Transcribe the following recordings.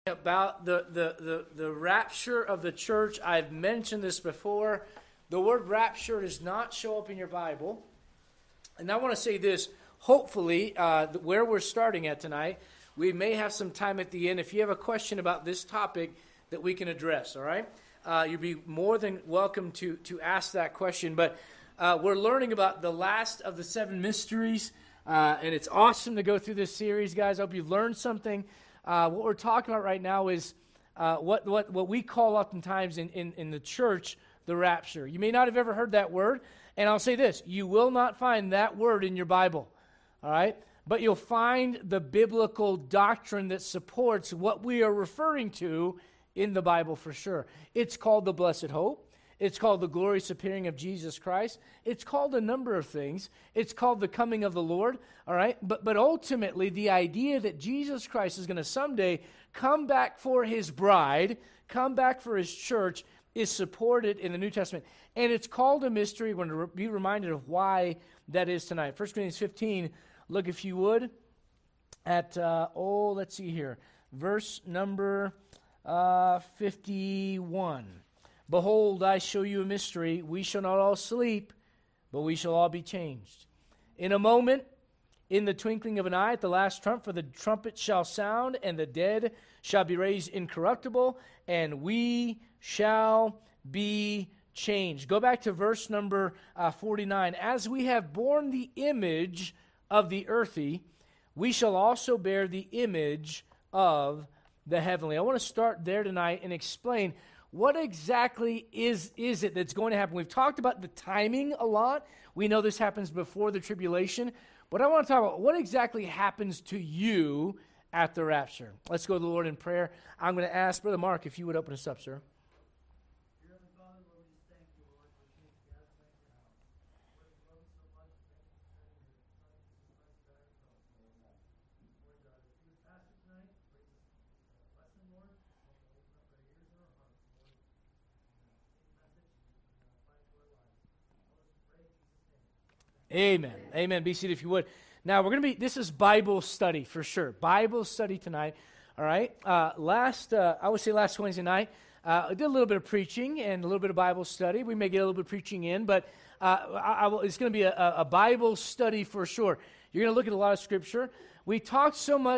About the rapture of the church. I've mentioned this before. The word rapture does not show up in your Bible. And I want to say this, hopefully, where we're starting at tonight, we may have some time at the end. If you have a question about this topic that we can address, all right? You'd be more than welcome to ask that question. But we're learning about the last of the seven mysteries, and it's awesome to go through this series, guys. I hope you've learned something. What we're talking about right now is what we call oftentimes in the church the rapture. You may not have ever heard that word, and I'll say this, you will not find that word in your Bible, all right? But you'll find the biblical doctrine that supports what we are referring to in the Bible for sure. It's called the blessed hope. It's called the glorious appearing of Jesus Christ. It's called a number of things. It's called the coming of the Lord, all right? But ultimately, the idea that Jesus Christ is going to someday come back for his bride, come back for his church, is supported in the New Testament. And it's called a mystery. We're going to be reminded of why that is tonight. 1 Corinthians 15, look if you would at, let's see here, verse number 51. Behold, I show you a mystery. We shall not all sleep, but we shall all be changed. In a moment, in the twinkling of an eye, at the last trump, for the trumpet shall sound, and the dead shall be raised incorruptible, and we shall be changed. Go back to verse number 49. As we have borne the image of the earthy, we shall also bear the image of the heavenly. I want to start there tonight and explain what exactly is it that's going to happen? We've talked about the timing a lot. We know this happens before the tribulation. But I want to talk about what exactly happens to you at the rapture. Let's go to the Lord in prayer. I'm going to ask Brother Mark if you would open us up, sir. Amen. Amen. Be seated if you would. Now, this is Bible study for sure. Bible study tonight. All right. I would say last Wednesday night, I did a little bit of preaching and a little bit of Bible study. We may get a little bit of preaching in, but it's going to be a Bible study for sure. You're going to look at a lot of scripture. We talked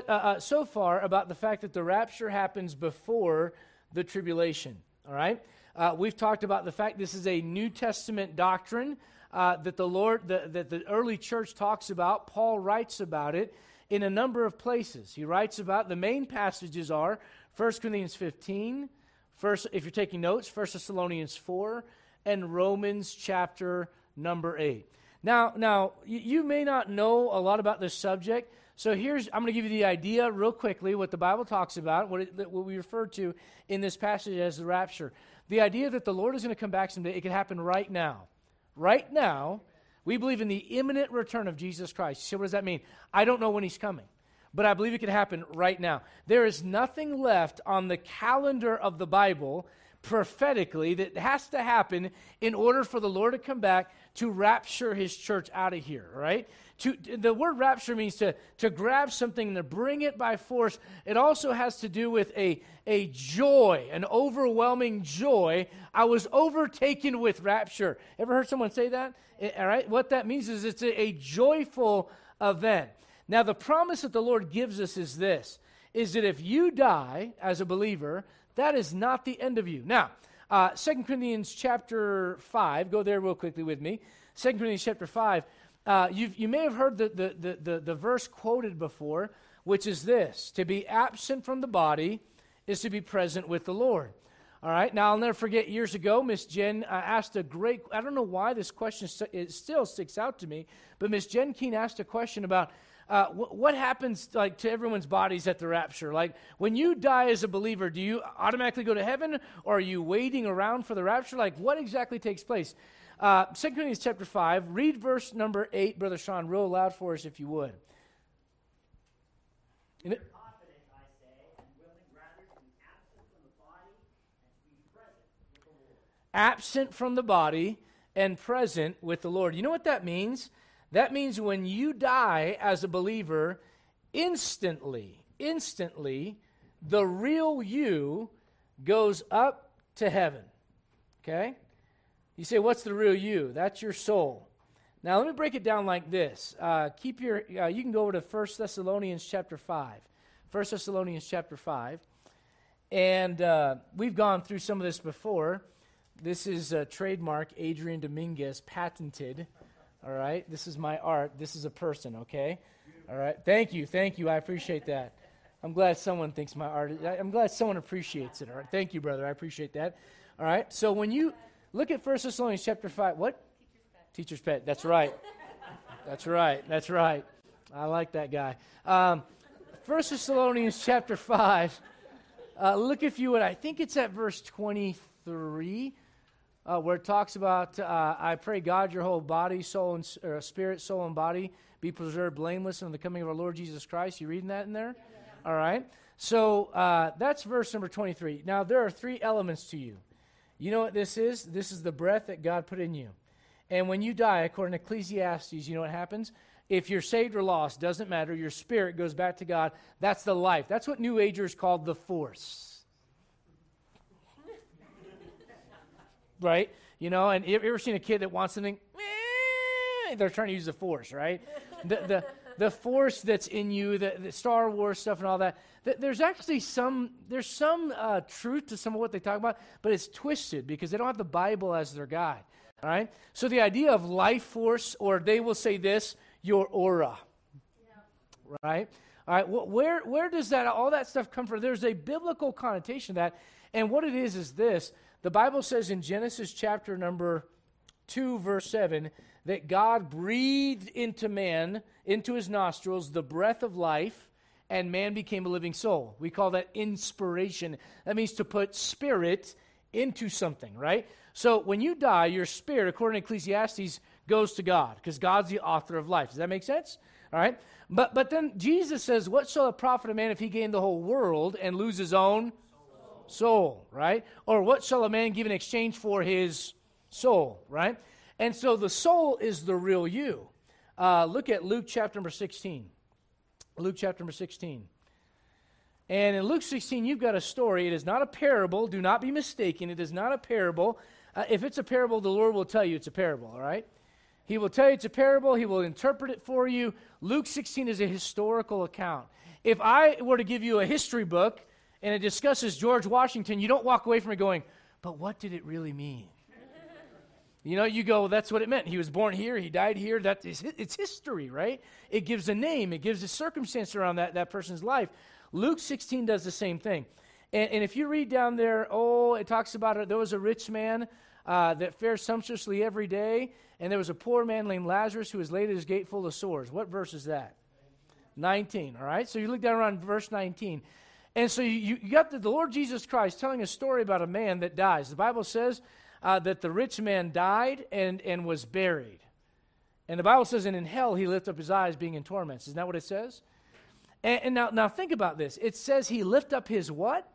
so far about the fact that the rapture happens before the tribulation. All right. We've talked about the fact this is a New Testament doctrine that the early church talks about. Paul writes about it in a number of places. He writes about, the main passages are 1 Corinthians 15, if you're taking notes, 1 Thessalonians 4, and Romans chapter number 8. Now, you may not know a lot about this subject, so I'm going to give you the idea real quickly, what the Bible talks about, what we refer to in this passage as the rapture. The idea that the Lord is going to come back someday, it can happen right now. Right now, we believe in the imminent return of Jesus Christ. So what does that mean? I don't know when he's coming, but I believe it could happen right now. There is nothing left on the calendar of the Bible prophetically that has to happen in order for the Lord to come back to rapture his church out of here, right? The word rapture means to grab something and to bring it by force. It also has to do with a joy, an overwhelming joy. I was overtaken with rapture. Ever heard someone say that? All right. What that means is it's a joyful event. Now, the promise that the Lord gives us is this, is that if you die as a believer, that is not the end of you. Now, 2 Corinthians chapter 5, go there real quickly with me. 2 Corinthians chapter 5, you may have heard the verse quoted before, which is this: to be absent from the body is to be present with the Lord. All right, now I'll never forget years ago, Miss Jen asked I don't know why this question it still sticks out to me, but Miss Jen Keene asked a question about what happens like to everyone's bodies at the rapture. Like when you die as a believer, do you automatically go to heaven, or are you waiting around for the rapture? Like what exactly takes place? 2 Corinthians chapter 5, read verse number 8, Brother Sean, real loud for us if you would. Confident, I say, and willing rather to be absent from the body and to be present with the Lord. Absent from the body and present with the Lord. You know what that means? That means when you die as a believer, instantly, the real you goes up to heaven. Okay? You say, what's the real you? That's your soul. Now, let me break it down like this. You can go over to 1 Thessalonians chapter 5. 1 Thessalonians chapter 5. And we've gone through some of this before. This is trademark Adrian Dominguez, patented. All right? This is my art. This is a person, okay? All right? Thank you. I appreciate that. I'm glad someone thinks my art. I'm glad someone appreciates it. All right? Thank you, brother. I appreciate that. All right? So when you look at 1 Thessalonians chapter 5, what? Teacher's pet. That's right. That's right. I like that guy. 1 Thessalonians chapter 5. Look, if you would, I think it's at verse 23, where it talks about, I pray God your whole body, soul, and spirit, soul, and body be preserved blameless in the coming of our Lord Jesus Christ. You reading that in there? Yeah. All right. So that's verse number 23. Now, there are three elements to you. You know what this is? This is the breath that God put in you. And when you die, according to Ecclesiastes, you know what happens? If you're saved or lost, doesn't matter. Your spirit goes back to God. That's the life. That's what New Agers called the force. Right? You know, and you ever seen a kid that wants something? They're trying to use the force, right? The force that's in you, the Star Wars stuff and all that. There's actually some truth to some of what they talk about, but it's twisted because they don't have the Bible as their guide. All right? So the idea of life force, or they will say this, your aura. Yeah. Right? All right, well, where does that all that stuff come from? There's a biblical connotation to that. And what it is this. The Bible says in Genesis chapter number 2, verse 7, that God breathed into man, into his nostrils, the breath of life, and man became a living soul. We call that inspiration. That means to put spirit into something, right? So when you die, your spirit, according to Ecclesiastes, goes to God, because God's the author of life. Does that make sense? All right? But then Jesus says, what shall it profit a man if he gain the whole world and lose his own soul, right? Or what shall a man give in exchange for his soul, right? And so the soul is the real you. Look at Luke chapter number 16. Luke chapter number 16. And in Luke 16, you've got a story. It is not a parable. Do not be mistaken. It is not a parable. If it's a parable, the Lord will tell you it's a parable, all right? He will tell you it's a parable. He will interpret it for you. Luke 16 is a historical account. If I were to give you a history book and it discusses George Washington, you don't walk away from it going, but what did it really mean? You know, you go, well, that's what it meant. He was born here. He died here. It's history, right? It gives a name. It gives a circumstance around that person's life. Luke 16 does the same thing. And if you read down there, it talks about it. There was a rich man that fared sumptuously every day, and there was a poor man named Lazarus who was laid at his gate full of sores. What verse is that? 19, all right? So you look down around verse 19. And so you got the Lord Jesus Christ telling a story about a man that dies. The Bible says that the rich man died and was buried. And the Bible says, and in hell he lifted up his eyes being in torments. Isn't that what it says? And now think about this. It says he lifted up his what?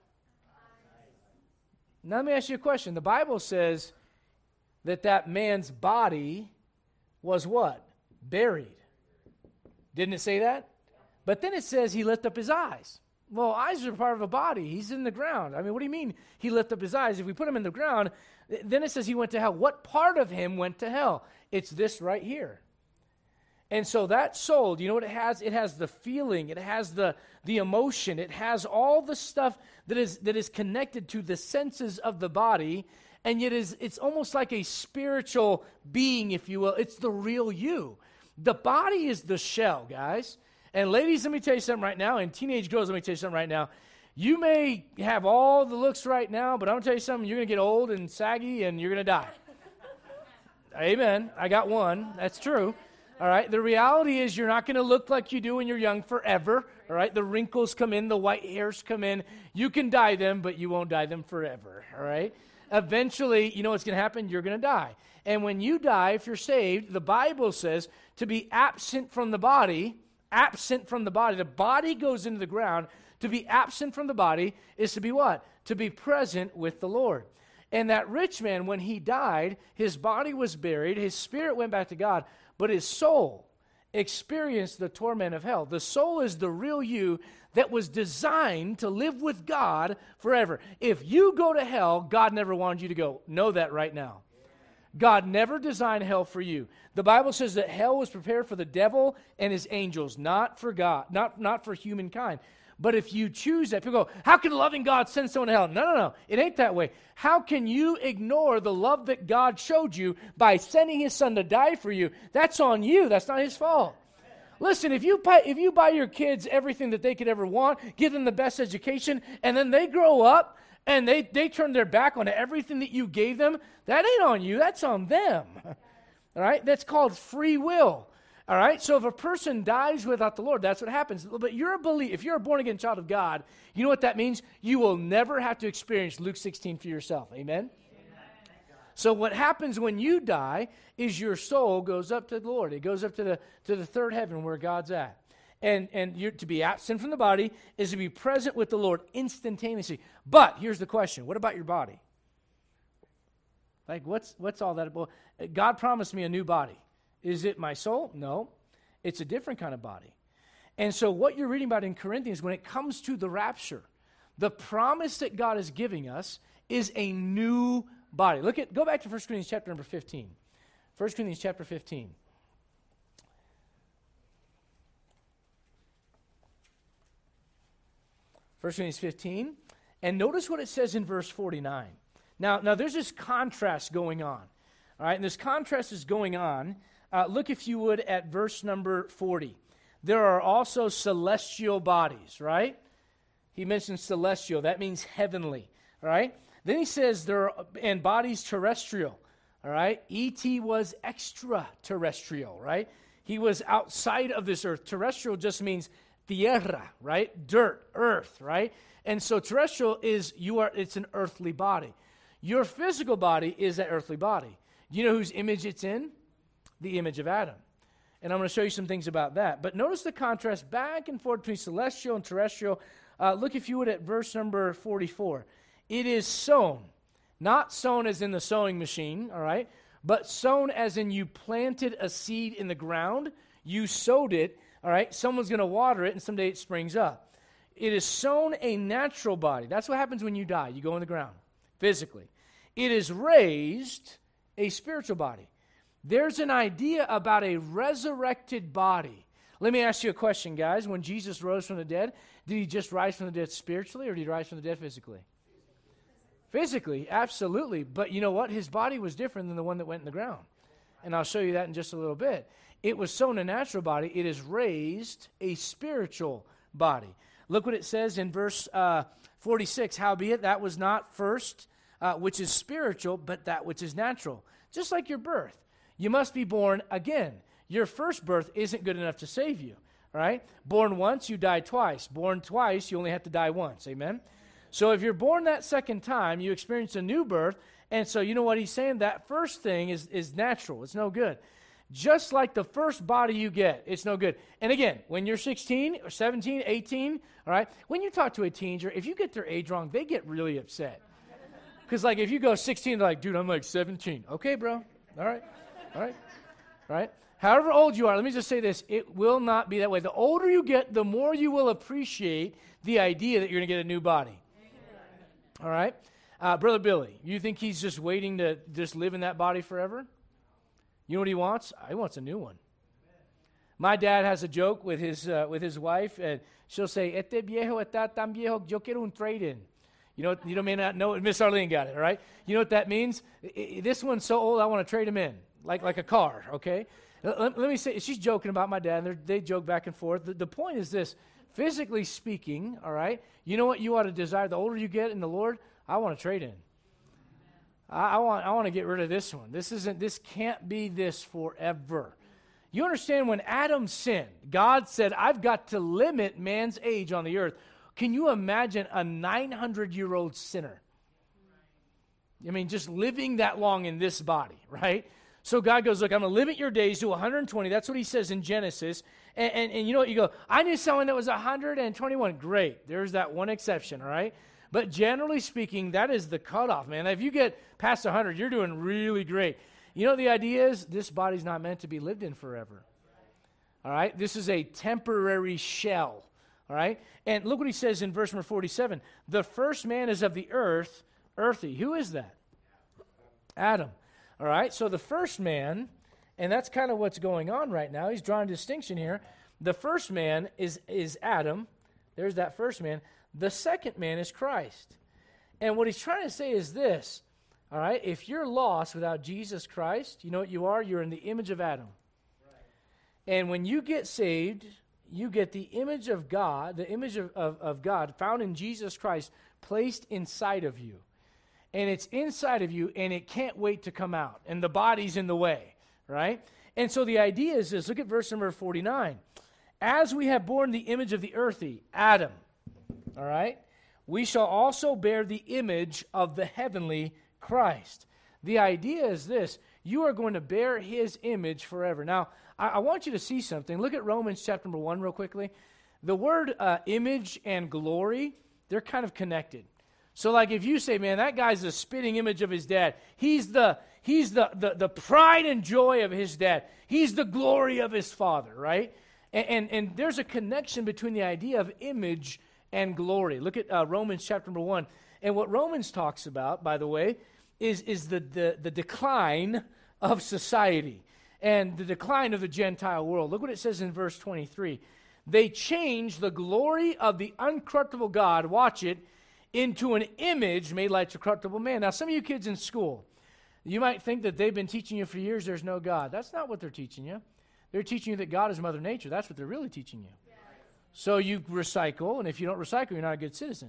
Now let me ask you a question. The Bible says that man's body was what? Buried. Didn't it say that? But then it says he lifted up his eyes. Well, eyes are part of a body. He's in the ground. I mean, what do you mean he lifted up his eyes? If we put him in the ground, then it says he went to hell. What part of him went to hell? It's this right here. And so that soul, do you know what it has? It has the feeling. It has the emotion. It has all the stuff that is connected to the senses of the body, and yet it's almost like a spiritual being, if you will. It's the real you. The body is the shell, guys. And ladies, let me tell you something right now, and teenage girls, let me tell you something right now. You may have all the looks right now, but I'm going to tell you something, you're going to get old and saggy, and you're going to die. Amen. I got one. That's true. All right, the reality is you're not going to look like you do when you're young forever. All right, the wrinkles come in, the white hairs come in. You can dye them, but you won't dye them forever. All right, eventually, you know what's going to happen? You're going to die. And when you die, if you're saved, the Bible says to be absent from the body, the body goes into the ground. To be absent from the body is to be what? To be present with the Lord. And that rich man, when he died, his body was buried, his spirit went back to God, but his soul experience the torment of hell. The soul is the real you that was designed to live with God forever. If you go to hell, God never wanted you to go. Know that right now. God never designed hell for you. The Bible says that hell was prepared for the devil and his angels, not for God, not for humankind. But if you choose that, people go, how can a loving God send someone to hell? No. It ain't that way. How can you ignore the love that God showed you by sending his son to die for you? That's on you. That's not his fault. Listen, if you buy your kids everything that they could ever want, give them the best education, and then they grow up and they turn their back on everything that you gave them, that ain't on you. That's on them. All right? That's called free will. All right? So if a person dies without the Lord, that's what happens. But you're a believer. If you're a born-again child of God, you know what that means? You will never have to experience Luke 16 for yourself. Amen? So what happens when you die is your soul goes up to the Lord. It goes up to the third heaven where God's at. And you're to be absent from the body is to be present with the Lord instantaneously. But here's the question. What about your body? Like, what's all that about? God promised me a new body. Is it my soul? No. It's a different kind of body. And so what you're reading about in Corinthians, when it comes to the rapture, the promise that God is giving us is a new body. Go back to 1 Corinthians chapter number 15. 1 Corinthians chapter 15. 1 Corinthians 15. And notice what it says in verse 49. Now there's this contrast going on. All right, and this contrast is going on. Look, if you would, at verse number 40. There are also celestial bodies, right? He mentions celestial. That means heavenly, all right? Then he says and bodies terrestrial, all right? E.T. was extraterrestrial, right? He was outside of this earth. Terrestrial just means tierra, right? Dirt, earth, right? And so terrestrial it's an earthly body. Your physical body is an earthly body. Do you know whose image it's in? The image of Adam. And I'm going to show you some things about that. But notice the contrast back and forth between celestial and terrestrial. Look, if you would, at verse number 44. It is sown, not sown as in the sewing machine, all right, but sown as in you planted a seed in the ground, you sowed it, all right, someone's going to water it, and someday it springs up. It is sown a natural body. That's what happens when you die. You go in the ground, physically. It is raised a spiritual body. There's an idea about a resurrected body. Let me ask you a question, guys. When Jesus rose from the dead, did he just rise from the dead spiritually, or did he rise from the dead physically? Physically, absolutely. But you know what? His body was different than the one that went in the ground. And I'll show you that in just a little bit. It was sown a natural body. It is raised a spiritual body. Look what it says in verse 46. Howbeit, that was not first, which is spiritual, but that which is natural. Just like your birth. You must be born again. Your first birth isn't good enough to save you. All right? Born once, you die twice. Born twice, you only have to die once. Amen? So if you're born that second time, you experience a new birth. And so you know what he's saying? That first thing is natural. It's no good. Just like the first body you get, it's no good. And again, when you're 16 or 17, 18, all right, when you talk to a teenager, if you get their age wrong, they get really upset. Because like if you go 16, they're like, dude, I'm like 17. Okay, bro. All right. All right. However old you are, let me just say this. It will not be that way. The older you get, the more you will appreciate the idea that you're going to get a new body. All right? Brother Billy, you think he's just waiting to just live in that body forever? You know what he wants? He wants a new one. My dad has a joke with his wife, and she'll say, "Este viejo está tan viejo, yo quiero un trade-in." You may not know it. Miss Arlene got it, all right? You know what that means? This one's so old, I want to trade him in, like a car, okay? Let me say, she's joking about my dad, and they joke back and forth. The point is this, physically speaking, all right, you know what you ought to desire? The older you get in the Lord, I want to trade in. I want to get rid of this one. This can't be this forever. You understand, when Adam sinned, God said, I've got to limit man's age on the earth. Can you imagine a 900-year-old sinner? I mean, just living that long in this body, right? So God goes, look, I'm going to limit your days to 120. That's what he says in Genesis. And you know what? You go, I knew someone that was 121. Great. There's that one exception, all right? But generally speaking, that is the cutoff, man. If you get past 100, you're doing really great. You know what the idea is? This body's not meant to be lived in forever. All right? This is a temporary shell. All right? And look what he says in verse number 47. The first man is of the earth, earthy. Who is that? Adam. All right? So the first man, and that's kind of what's going on right now. He's drawing a distinction here. The first man is Adam. There's that first man. The second man is Christ. And what he's trying to say is this. All right? If you're lost without Jesus Christ, you know what you are? You're in the image of Adam. And when you get saved, you get the image of God, the image of God found in Jesus Christ placed inside of you. And it's inside of you, and it can't wait to come out. And the body's in the way, right? And so the idea is this. Look at verse number 49. As we have borne the image of the earthy, Adam, all right, we shall also bear the image of the heavenly Christ. The idea is this. You are going to bear his image forever. Now, I want you to see something. Look at Romans chapter number 1 real quickly. The word image and glory, they're kind of connected. So like if you say, man, that guy's the spitting image of his dad. He's the pride and joy of his dad. He's the glory of his father, right? And there's a connection between the idea of image and glory. Look at Romans chapter number 1. And what Romans talks about, by the way, is the decline of society and the decline of the Gentile world. Look what it says in verse 23. They changed the glory of the uncorruptible God, watch it, into an image made like a corruptible man. Now, some of you kids in school, you might think that they've been teaching you for years there's no God. That's not what they're teaching you. They're teaching you that God is Mother Nature. That's what they're really teaching you. Yes. So you recycle, and if you don't recycle, you're not a good citizen.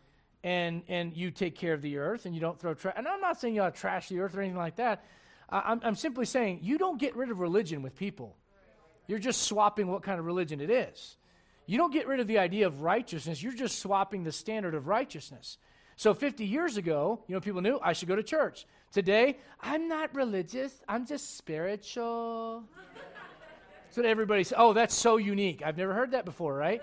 And you take care of the earth, and you don't throw trash. And I'm not saying you ought to trash the earth or anything like that. I'm simply saying you don't get rid of religion with people. You're just swapping what kind of religion it is. You don't get rid of the idea of righteousness. You're just swapping the standard of righteousness. So 50 years ago, people knew I should go to church. Today, I'm not religious. I'm just spiritual. That's what everybody says. Oh, that's so unique. I've never heard that before, right?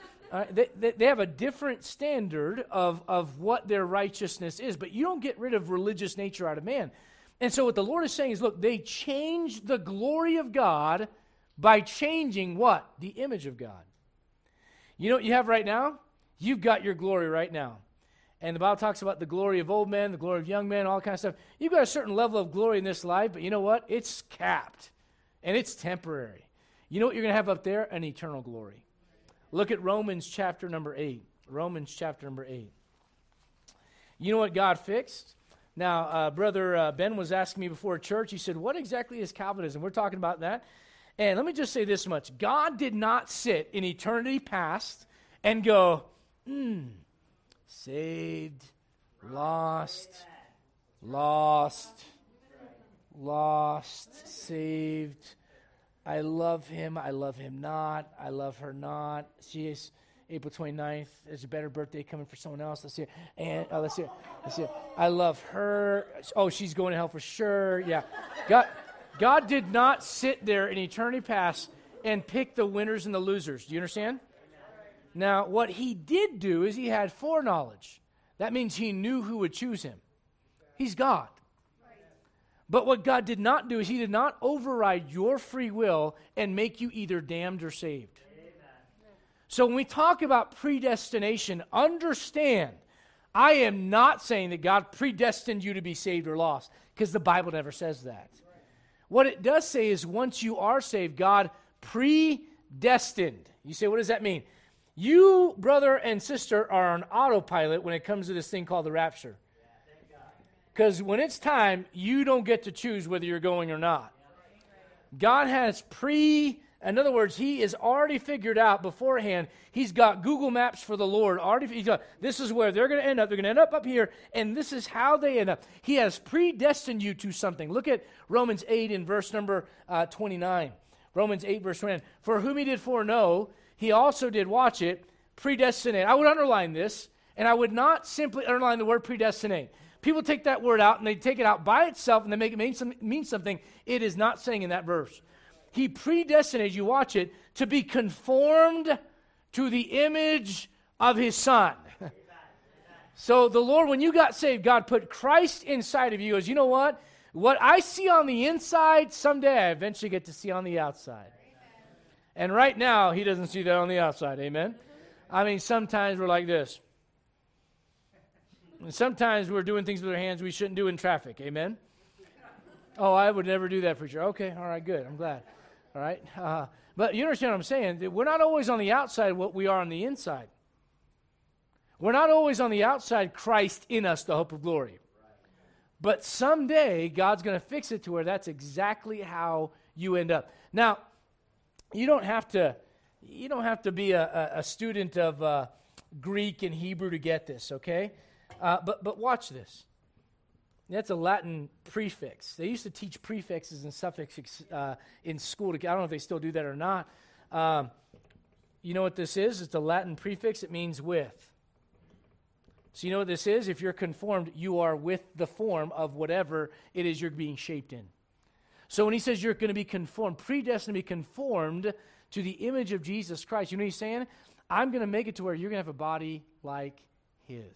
They have a different standard of what their righteousness is, but you don't get rid of religious nature out of man. And so what the Lord is saying is, look, they changed the glory of God by changing what? The image of God. You know what you have right now? You've got your glory right now. And the Bible talks about the glory of old men, the glory of young men, all that kind of stuff. You've got a certain level of glory in this life, but you know what? It's capped, and it's temporary. You know what you're going to have up there? An eternal glory. Look at Romans chapter number 8. Romans chapter number 8. You know what God fixed? Now, Brother Ben was asking me before church, he said, what exactly is Calvinism? We're talking about that. And let me just say this much. God did not sit in eternity past and go, saved, lost, saved. I love him not. I love her not. She is April 29th. There's a better birthday coming for someone else. Let's see. And let's see. I love her. Oh, she's going to hell for sure. Yeah. God did not sit there in eternity past and pick the winners and the losers. Do you understand? Now, what he did do is he had foreknowledge. That means he knew who would choose him. He's God. But what God did not do is he did not override your free will and make you either damned or saved. So when we talk about predestination, understand, I am not saying that God predestined you to be saved or lost, because the Bible never says that. What it does say is once you are saved, God predestined. You say, what does that mean? You, brother and sister, are on autopilot when it comes to this thing called the rapture. Because when it's time, you don't get to choose whether you're going or not. God has in other words, he is already figured out beforehand. He's got Google Maps for the Lord. This is where they're going to end up. They're going to end up here, and this is how they end up. He has predestined you to something. Look at Romans 8 in verse number 29. Romans 8, verse 29. For whom he did foreknow, he also did, watch it, predestinate. I would underline this, and I would not simply underline the word predestinate. People take that word out, and they take it out by itself, and they make it mean something it is not saying in that verse. He predestinated, you watch it, to be conformed to the image of his Son. So the Lord, when you got saved, God put Christ inside of you. Goes, you know what? What I see on the inside, someday I eventually get to see on the outside. And right now, he doesn't see that on the outside. Amen? I mean, sometimes we're like this. And sometimes we're doing things with our hands we shouldn't do in traffic. Amen? Oh, I would never do that, preacher. Okay, all right, good. I'm glad. All right? But you understand what I'm saying? We're not always on the outside what we are on the inside. We're not always on the outside Christ in us, the hope of glory. But someday, God's going to fix it to where that's exactly how you end up. Now, you don't have to be a student of Greek and Hebrew to get this, okay? But watch this. That's a Latin prefix. They used to teach prefixes and suffixes in school. I don't know if they still do that or not. You know what this is? It's a Latin prefix. It means with. So you know what this is? If you're conformed, you are with the form of whatever it is you're being shaped in. So when he says you're going to be conformed, predestined to be conformed to the image of Jesus Christ, you know what he's saying? I'm going to make it to where you're going to have a body like his.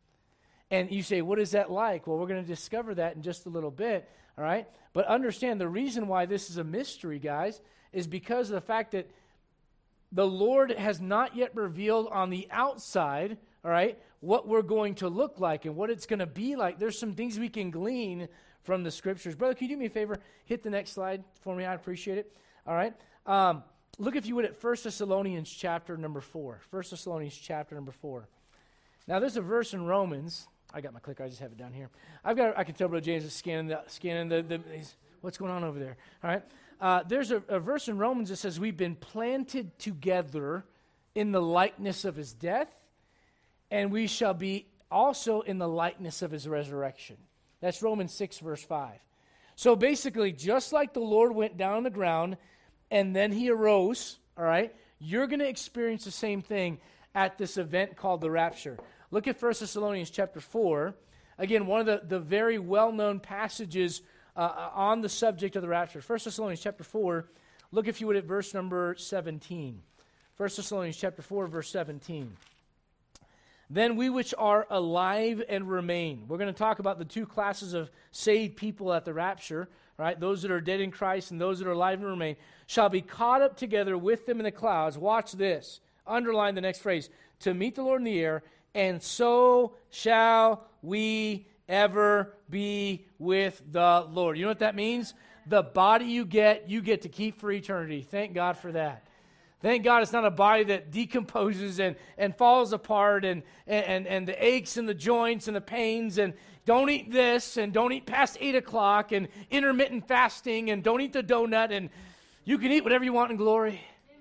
And you say, what is that like? Well, we're going to discover that in just a little bit, all right? But understand the reason why this is a mystery, guys, is because of the fact that the Lord has not yet revealed on the outside, all right, what we're going to look like and what it's going to be like. There's some things we can glean from the Scriptures. Brother, can you do me a favor? Hit the next slide for me. I'd appreciate it. All right? Look, if you would, at 1 Thessalonians chapter number 4. 1 Thessalonians chapter number 4. Now, there's a verse in Romans. I got my clicker. I just have it down here. I can tell Brother James is scanning the what's going on over there. All right? There's a verse in Romans that says we've been planted together in the likeness of his death, and we shall be also in the likeness of his resurrection. That's Romans 6, verse 5. So basically, just like the Lord went down on the ground and then he arose, all right, you're going to experience the same thing at this event called the rapture. Look at 1 Thessalonians chapter 4. Again, one of the very well-known passages on the subject of the rapture. 1 Thessalonians chapter 4, look if you would at verse number 17. 1 Thessalonians chapter 4, verse 17. Then we which are alive and remain. We're going to talk about the two classes of saved people at the rapture, right? Those that are dead in Christ and those that are alive and remain, shall be caught up together with them in the clouds. Watch this. Underline the next phrase. To meet the Lord in the air, and so shall we ever be with the Lord. You know what that means? The body you get to keep for eternity. Thank God for that. Thank God it's not a body that decomposes and falls apart and the aches and the joints and the pains and don't eat this and don't eat past 8 o'clock and intermittent fasting and don't eat the donut and you can eat whatever you want in glory.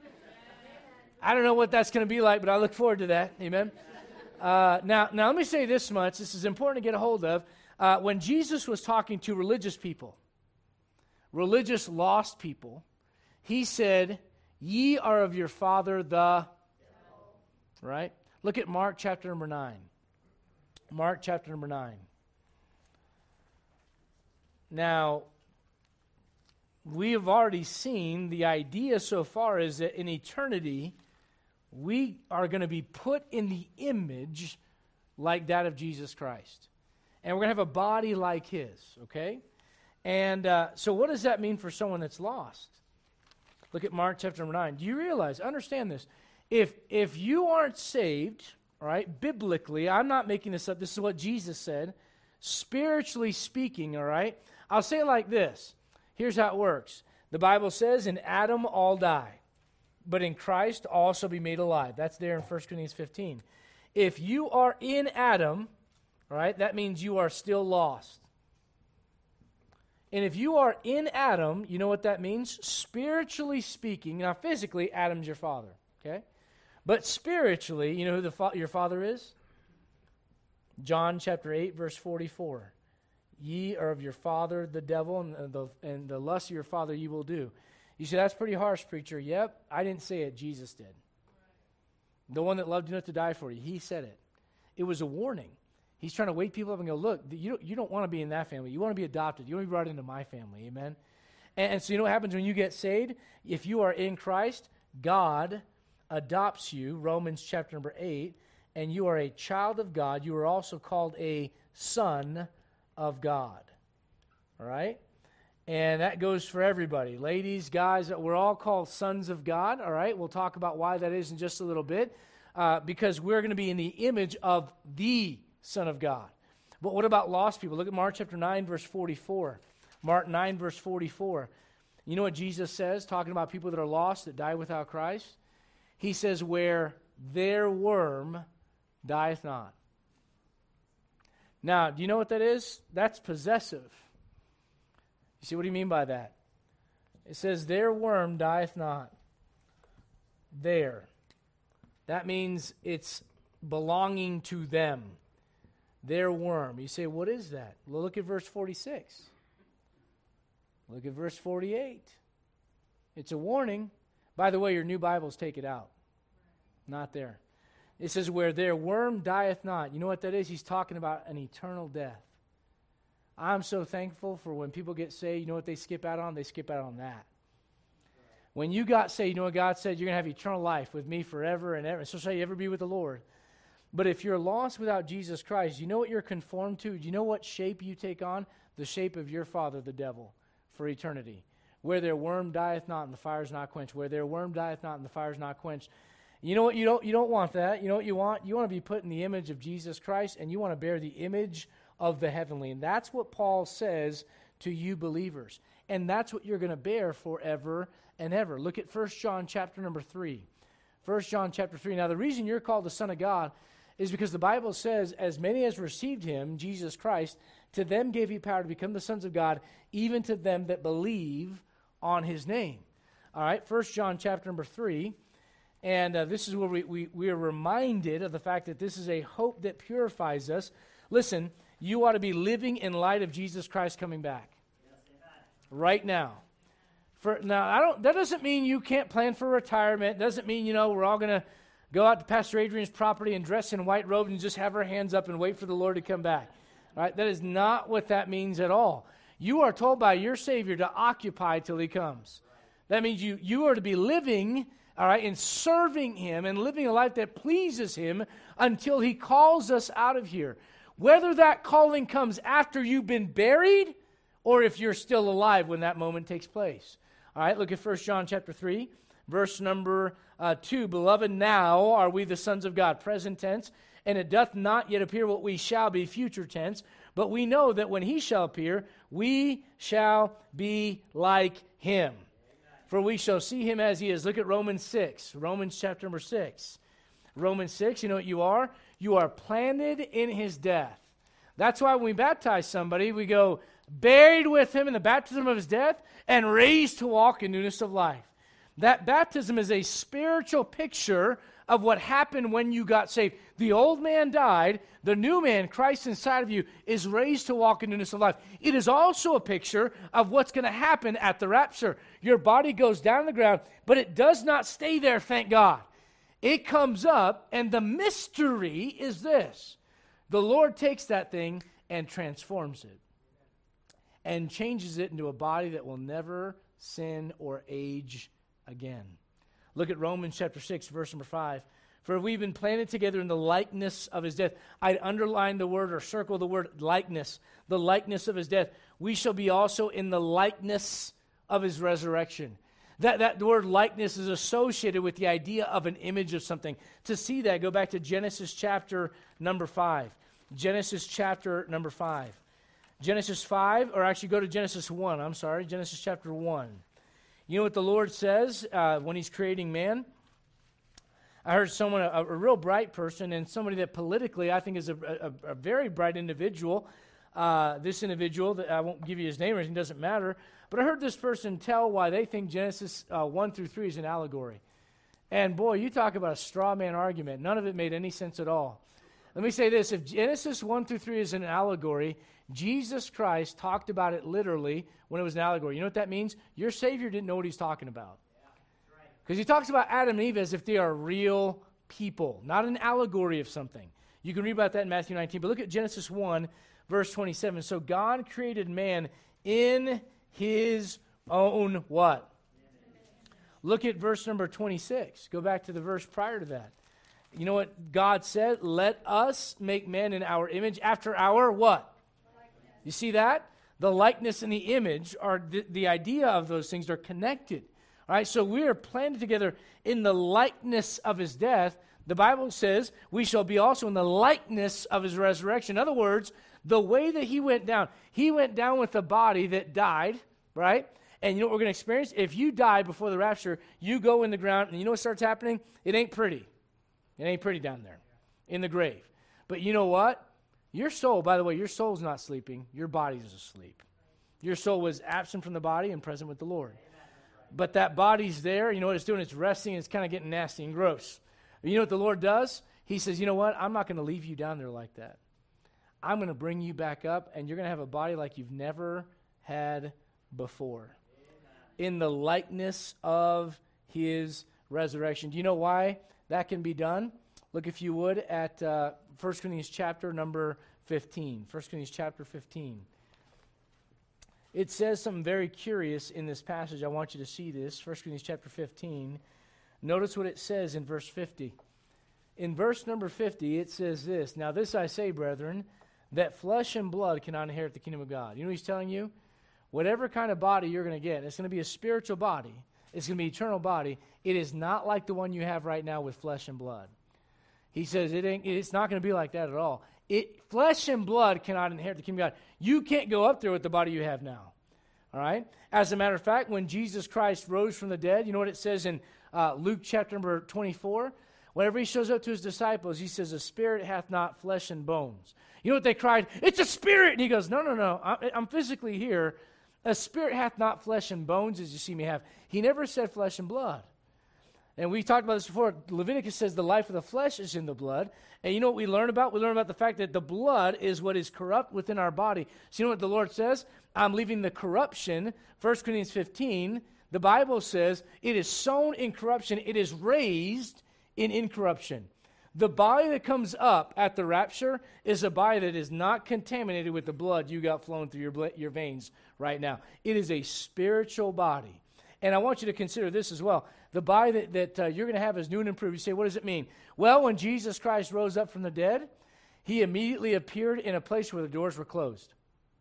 I don't know what that's going to be like, but I look forward to that. Amen. Now let me say this much. This is important to get a hold of. When Jesus was talking to religious people, religious lost people, he said, ye are of your father the devil. Right? Look at Mark chapter number 9. Mark chapter number 9. Now, we have already seen the idea so far is that in eternity, we are going to be put in the image like that of Jesus Christ. And we're going to have a body like his, okay? And so what does that mean for someone that's lost? Look at Mark chapter number 9. Do you realize, understand this, if you aren't saved, all right, biblically, I'm not making this up, this is what Jesus said, spiritually speaking, all right, I'll say it like this. Here's how it works. The Bible says, in Adam all die, but in Christ all shall be made alive. That's there in 1 Corinthians 15. If you are in Adam, all right, that means you are still lost. And if you are in Adam, you know what that means? Spiritually speaking, now physically, Adam's your father, okay? But spiritually, you know who your father is? John chapter 8, verse 44. Ye are of your father, the devil, and the lust of your father ye will do. You say, that's pretty harsh, preacher. Yep, I didn't say it. Jesus did. The one that loved you enough to die for you, he said it. It was a warning. He's trying to wake people up and go, look, you don't want to be in that family. You want to be adopted. You want to be brought into my family. Amen? And so you know what happens when you get saved? If you are in Christ, God adopts you, Romans chapter number 8, and you are a child of God. You are also called a son of God. All right? And that goes for everybody. Ladies, guys, we're all called sons of God, all right? We'll talk about why that is in just a little bit, because we're going to be in the image of the Son of God. But what about lost people? Look at Mark chapter 9, verse 44. Mark 9, verse 44. You know what Jesus says, talking about people that are lost, that die without Christ? He says, where their worm dieth not. Now, do you know what that is? That's possessive. You see, what do you mean by that? It says, their worm dieth not. There. That means it's belonging to them. Their worm. You say, what is that? Well, look at verse 46. Look at verse 48. It's a warning. By the way, your new Bibles take it out. Not there. It says, where their worm dieth not. You know what that is? He's talking about an eternal death. I'm so thankful for when people get saved, you know what they skip out on? They skip out on that. When you got saved, you know what God said? You're going to have eternal life with me forever and ever. So shall you ever be with the Lord. But if you're lost without Jesus Christ, you know what you're conformed to? Do you know what shape you take on? The shape of your father, the devil, for eternity. Where their worm dieth not and the fire is not quenched. Where their worm dieth not and the fire is not quenched. You know what? You don't want that. You know what you want? You want to be put in the image of Jesus Christ, and you want to bear the image of the heavenly. And that's what Paul says to you believers. And that's what you're going to bear forever and ever. Look at 1 John chapter number 3. 1 John chapter 3. Now, the reason you're called the Son of God is because the Bible says, as many as received him, Jesus Christ, to them gave he power to become the sons of God, even to them that believe on his name. All right, 1 John chapter number 3. And this is where we are reminded of the fact that this is a hope that purifies us. Listen, you ought to be living in light of Jesus Christ coming back. Right now. That doesn't mean you can't plan for retirement. It doesn't mean, we're all going to go out to Pastor Adrian's property and dress in white robes and just have our hands up and wait for the Lord to come back. All right? That is not what that means at all. You are told by your Savior to occupy till he comes. That means you are to be living, all right, and serving him and living a life that pleases him until he calls us out of here. Whether that calling comes after you've been buried or if you're still alive when that moment takes place. All right, look at 1 John chapter 3, verse number 2. Beloved, now are we the sons of God, present tense, and it doth not yet appear what we shall be, future tense, but we know that when he shall appear, we shall be like him. For we shall see him as he is. Look at Romans 6, Romans chapter number 6. Romans 6, you know what you are? You are planted in his death. That's why when we baptize somebody, we go buried with him in the baptism of his death and raised to walk in newness of life. That baptism is a spiritual picture of what happened when you got saved. The old man died. The new man, Christ inside of you, is raised to walk in newness of life. It is also a picture of what's going to happen at the rapture. Your body goes down to the ground, but it does not stay there, thank God. It comes up, and the mystery is this. The Lord takes that thing and transforms it and changes it into a body that will never sin or age again. Look at Romans chapter 6, verse number 5. For we've been planted together in the likeness of his death. I'd underline the word or circle the word likeness, the likeness of his death. We shall be also in the likeness of his resurrection. That word likeness is associated with the idea of an image of something. To see that, go back to Genesis chapter number 5. Genesis chapter number 5. Genesis 5, or actually go to Genesis 1, Genesis chapter 1. You know what the Lord says when he's creating man? I heard someone, a real bright person, and somebody that politically I think is a very bright individual. This individual, that I won't give you his name or anything, doesn't matter. But I heard this person tell why they think Genesis 1 through 3 is an allegory. And boy, you talk about a straw man argument. None of it made any sense at all. Let me say this. If Genesis 1 through 3 is an allegory, Jesus Christ talked about it literally when it was an allegory. You know what that means? Your Savior didn't know what he's talking about. Because he talks about Adam and Eve as if they are real people, not an allegory of something. You can read about that in Matthew 19. But look at Genesis 1, verse 27. So God created man in his own what? Look at verse number 26. Go back to the verse prior to that. You know what God said? Let us make man in our image after our what? You see that? the likeness and the image, are the idea of those things are connected. All right, so we are planted together in the likeness of his death. The Bible says we shall be also in the likeness of his resurrection. In other words, the way that he went down with a body that died, right? And you know what we're going to experience? If you die before the rapture, you go in the ground, and you know what starts happening? It ain't pretty. It ain't pretty down there in the grave. But you know what? Your soul, by the way, your soul's not sleeping. Your body's asleep. Your soul was absent from the body and present with the Lord. But that body's there. You know what it's doing? It's resting. It's kind of getting nasty and gross. You know what the Lord does? He says, you know what? I'm not going to leave you down there like that. I'm going to bring you back up, and you're going to have a body like you've never had before. In the likeness of his resurrection. Do you know why that can be done? Look, if you would, at 1 Corinthians chapter number 15. 1 Corinthians chapter 15. It says something very curious in this passage. I want you to see this. 1 Corinthians chapter 15. Notice what it says in verse 50. In verse number 50, it says this, "Now this I say, brethren, that flesh and blood cannot inherit the kingdom of God." You know what he's telling you? Whatever kind of body you're going to get, it's going to be a spiritual body. It's going to be an eternal body. It is not like the one you have right now with flesh and blood. He says it's not going to be like that at all. Flesh and blood cannot inherit the kingdom of God. You can't go up there with the body you have now. All right? As a matter of fact, when Jesus Christ rose from the dead, you know what it says in Luke chapter number 24? Whenever he shows up to his disciples, he says, "A spirit hath not flesh and bones." You know what they cried? "It's a spirit!" And he goes, No. I'm physically here. A spirit hath not flesh and bones as you see me have. He never said flesh and blood. And we talked about this before. Leviticus says the life of the flesh is in the blood. And you know what we learn about? We learn about the fact that the blood is what is corrupt within our body. So you know what the Lord says? I'm leaving the corruption. 1 Corinthians 15, the Bible says it is sown in corruption. It is raised in incorruption. The body that comes up at the rapture is a body that is not contaminated with the blood you got flowing through your veins right now. It is a spiritual body. And I want you to consider this as well. The body that you're going to have is new and improved. You say, what does it mean? Well, when Jesus Christ rose up from the dead, he immediately appeared in a place where the doors were closed.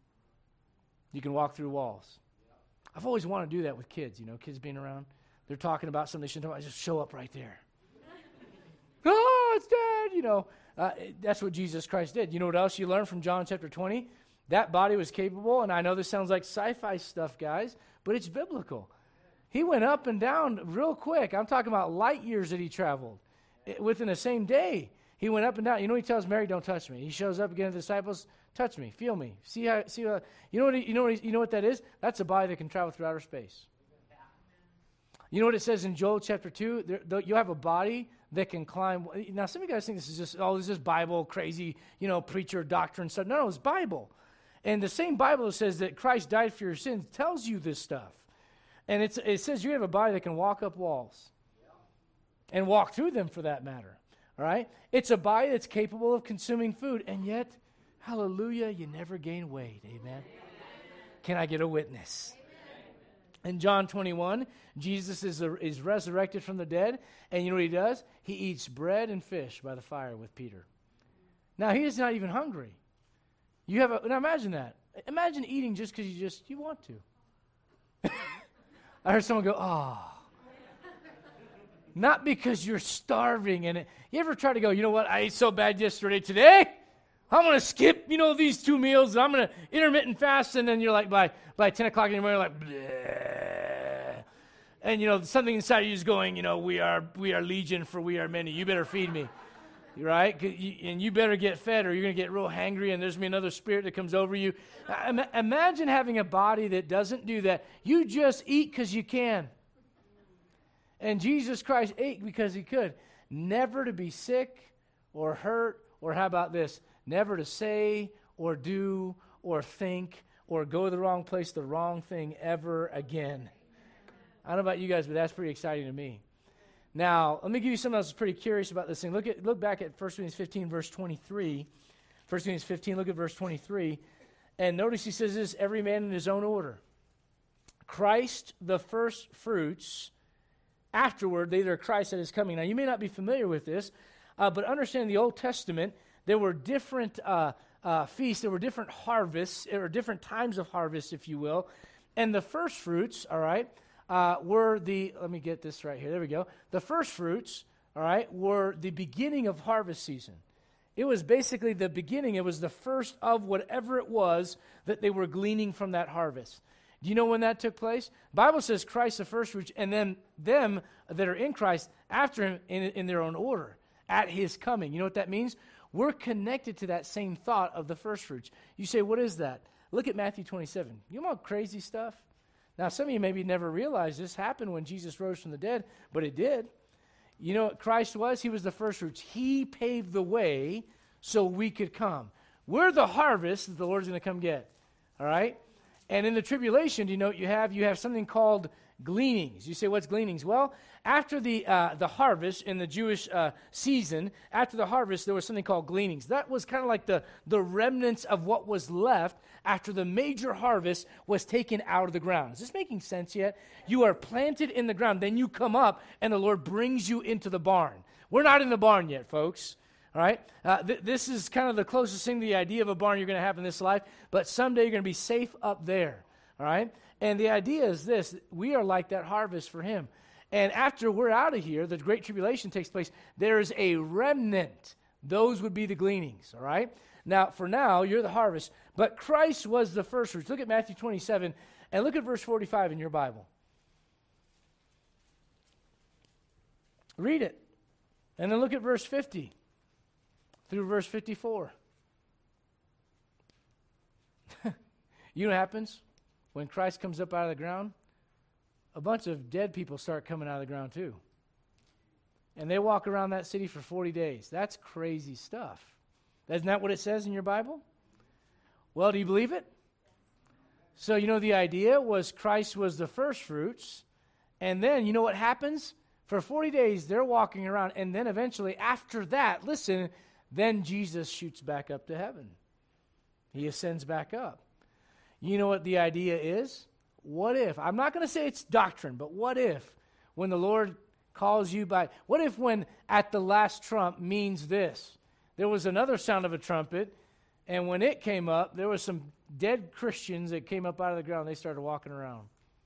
You can walk through walls. I've always wanted to do that with kids, kids being around. They're talking about something they shouldn't talk about. I just show up right there. Oh, it's dead, that's what Jesus Christ did. You know what else you learn from John chapter 20? That body was capable, and I know this sounds like sci-fi stuff, guys, but it's biblical. He went up and down real quick. I'm talking about light years that he traveled. Within the same day, he went up and down. You know he tells Mary, "Don't touch me." He shows up again to the disciples, "Touch me, feel me." See how you know what that is? That's a body that can travel through outer space. You know what it says in Joel chapter 2? You have a body that can climb. Now, some of you guys think this is just Bible, crazy, preacher doctrine stuff. No, it's Bible. And the same Bible that says that Christ died for your sins tells you this stuff. And it says you have a body that can walk up walls. And walk through them, for that matter. All right? It's a body that's capable of consuming food. And yet, hallelujah, you never gain weight. Amen? Can I get a witness? In John 21, Jesus is resurrected from the dead, and you know what he does? He eats bread and fish by the fire with Peter. Now, he is not even hungry. Now imagine that. Imagine eating just because you want to. I heard someone go, "Oh." Not because you're starving. And you ever try to go, "You know what? I ate so bad yesterday. Today, I'm going to skip, these 2 meals. I'm going to intermittent fast." And then you're like, by 10 o'clock in the morning, you're like, bleh. And, something inside you is going, we are legion, for we are many. You better feed me, right? And you better get fed, or you're going to get real hangry, and there's going to be another spirit that comes over you. Imagine having a body that doesn't do that. You just eat because you can. And Jesus Christ ate because he could. Never to be sick or hurt, or how about this? Never to say or do or think or go to the wrong place, the wrong thing ever again. I don't know about you guys, but that's pretty exciting to me. Now, let me give you something else that's pretty curious about this thing. Look back at 1 Corinthians 15, verse 23. 1 Corinthians 15, look at verse 23. And notice he says this, "Every man in his own order. Christ the first fruits, afterward they that are Christ that is coming." Now, you may not be familiar with this, but understand in the Old Testament, there were different feasts, there were different harvests, or different times of harvest, if you will. And the first fruits, all right, were let me get this right here. There we go. The first fruits, all right, were the beginning of harvest season. It was basically the beginning. It was the first of whatever it was that they were gleaning from that harvest. Do you know when that took place? The Bible says Christ the first fruits, and then them that are in Christ after him in their own order, at his coming. You know what that means? We're connected to that same thought of the first fruits. You say, what is that? Look at Matthew 27. You know what crazy stuff? Now, some of you maybe never realized this happened when Jesus rose from the dead, but it did. You know what Christ was? He was the first fruits. He paved the way so we could come. We're the harvest that the Lord's going to come get. All right? And in the tribulation, do you know what you have? You have something called gleanings. You say, what's gleanings? Well, after the harvest in the Jewish season, after the harvest, there was something called gleanings. That was kind of like the remnants of what was left after the major harvest was taken out of the ground. Is this making sense yet? You are planted in the ground, then you come up, and the Lord brings you into the barn. We're not in the barn yet, folks. All right? This is kind of the closest thing to the idea of a barn you're going to have in this life, but someday you're going to be safe up there. All right? And the idea is this: we are like that harvest for him. And after we're out of here, the Great Tribulation takes place, there is a remnant. Those would be the gleanings, all right? Now, for now, you're the harvest, but Christ was the first fruits. Look at Matthew 27, and look at verse 45 in your Bible. Read it, and then look at verse 50 through verse 54. You know what happens when Christ comes up out of the ground? A bunch of dead people start coming out of the ground too. And they walk around that city for 40 days. That's crazy stuff. Isn't that what it says in your Bible? Well, do you believe it? So, you know, the idea was Christ was the first fruits. And then, you know what happens? For 40 days, they're walking around. And then eventually, after that, listen, then Jesus shoots back up to heaven. He ascends back up. You know what the idea is? What if, I'm not going to say it's doctrine, but what if when the Lord calls you by, what if when at the last trump means this? There was another sound of a trumpet, and when it came up, there was some dead Christians that came up out of the ground. They started walking around.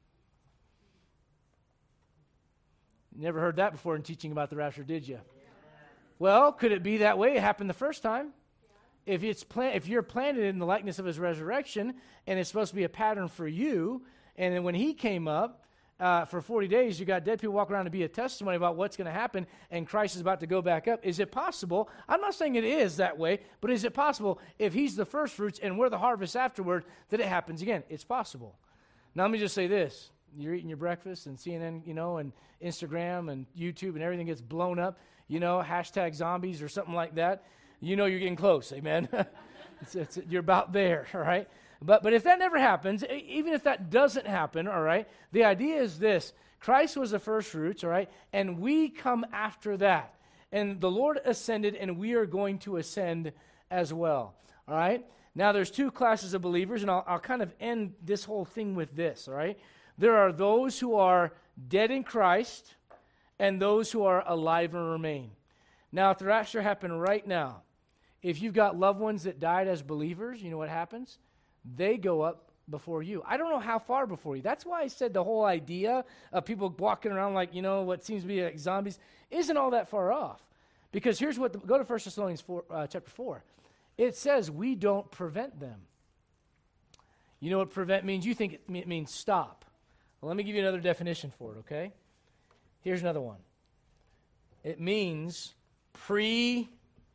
Never heard that before in teaching about the rapture, did you? Well, could it be that way? It happened the first time. If you're planted in the likeness of his resurrection, and it's supposed to be a pattern for you, and then when he came up, for 40 days, you got dead people walking around to be a testimony about what's going to happen, and Christ is about to go back up. Is it possible? I'm not saying it is that way, but is it possible if he's the first fruits and we're the harvest afterward, that it happens again? It's possible. Now, let me just say this. You're eating your breakfast, and CNN, you know, and Instagram and YouTube, and everything gets blown up, you know, hashtag zombies or something like that. You know you're getting close, amen? You're about there, all right? But if that never happens, even if that doesn't happen, all right, the idea is this. Christ was the first fruits, all right, and we come after that. And the Lord ascended, and we are going to ascend as well, all right? Now, there's two classes of believers, and I'll kind of end this whole thing with this, all right? There are those who are dead in Christ and those who are alive and remain. Now, if the rapture happened right now, if you've got loved ones that died as believers, you know what happens? They go up before you. I don't know how far before you. That's why I said the whole idea of people walking around like, you know, what seems to be like zombies isn't all that far off. Because here's what, go to 1 Thessalonians 4, chapter 4. It says we don't prevent them. You know what prevent means? You think it means stop. Well, let me give you another definition for it, okay? Here's another one. It means pre-event.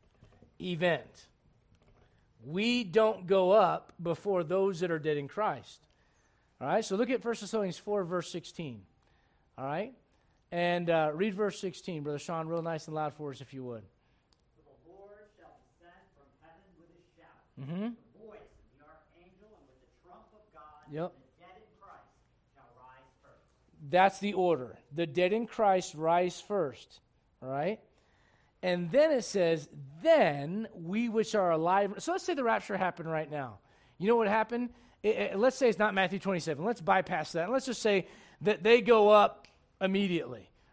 We don't go up before those that are dead in Christ. All right, so look at 1 Thessalonians 4, verse 16. All right? And read verse 16, Brother Sean, real nice and loud for us, if you would. For the Lord shall descend from heaven with a shout, Mm-hmm. with the voice of the archangel, and with the trump of God, Yep. and the dead in Christ shall rise first. That's the order. The dead in Christ rise first. All right? And then it says, then we which are alive. So let's say the rapture happened right now. You know what happened? Let's say it's not Matthew 27. Let's bypass that. And let's just say that they go up immediately.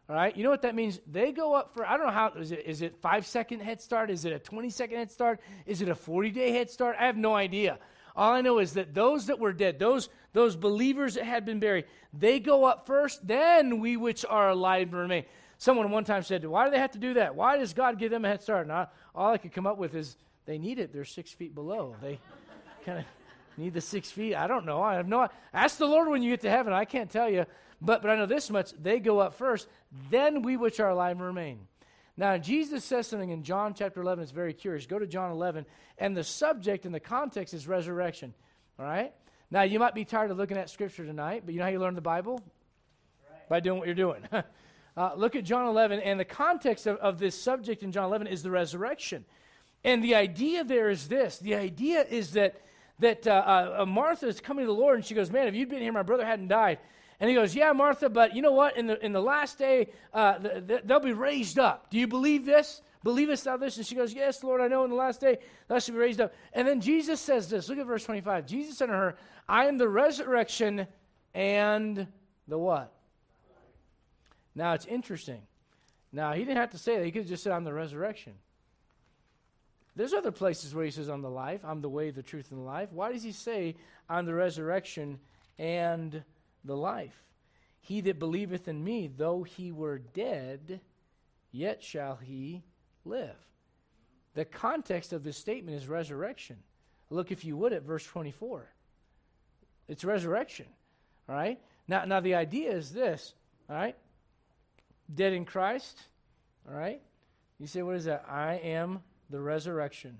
All right, you know what that means? They go up for, I don't know how, is it 5-second head start? Is it a 20-second head start? Is it a 40-day head start? I have no idea. All I know is that those that were dead, those believers that had been buried, they go up first, then we which are alive remain. Someone one time said, why do they have to do that? Why does God give them a head start? And all I could come up with is they need it. They're 6 feet below. They kind of need the 6 feet. I don't know. I have no. Ask the Lord when you get to heaven. I can't tell you. But I know this much. They go up first. Then we which are alive remain. Now, Jesus says something in John chapter 11. It's very curious. Go to John 11. And the subject and the context is resurrection. All right? Now, you might be tired of looking at Scripture tonight. But you know how you learn the Bible? Right. By doing what you're doing. Look at John 11. And the context of this subject in John 11 is the resurrection. And the idea there is this. The idea is that Martha is coming to the Lord, and she goes, man, if you'd been here, my brother hadn't died. And he goes, yeah, Martha, but you know what? In the last day, they'll be raised up. Do you believe this? Believest thou this? And she goes, yes, Lord, I know in the last day thou shalt be raised up. And then Jesus says this. Look at verse 25. Jesus said to her, I am the resurrection and the what? Now, it's interesting. Now, he didn't have to say that. He could have just said, I'm the resurrection. There's other places where he says, I'm the life, I'm the way, the truth, and the life. Why does he say, I'm the resurrection and the life? He that believeth in me, though he were dead, yet shall he live. The context of this statement is resurrection. Look, if you would, at verse 24. It's resurrection, all right? Now the idea is this, all right? Dead in Christ, all right? You say, what is that? I am the resurrection,